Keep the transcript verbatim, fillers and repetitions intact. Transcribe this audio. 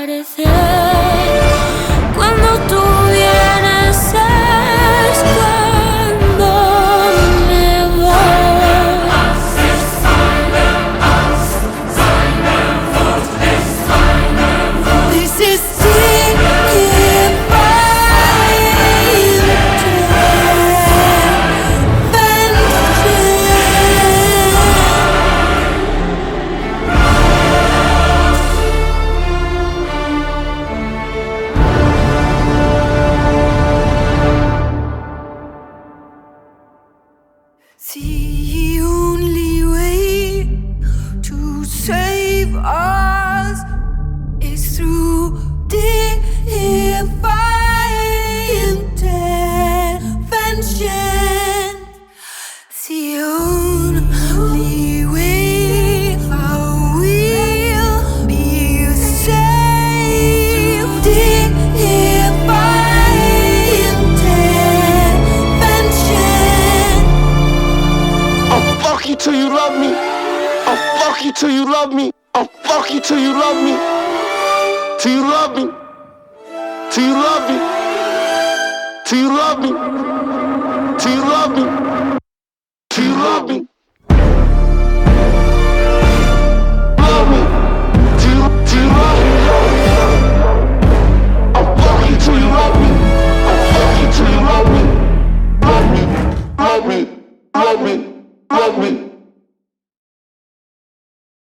desaparecer. Cuando tú vienes es cuando me voy. This is the only way to save us is through divine intervention. The only way I will be saved. Divine intervention. I'll fuck you till you love me. I'll fuck you till you love me. I'll fuck you till you love me. Till you love me. Till you love me. Till you love me. Till you love me.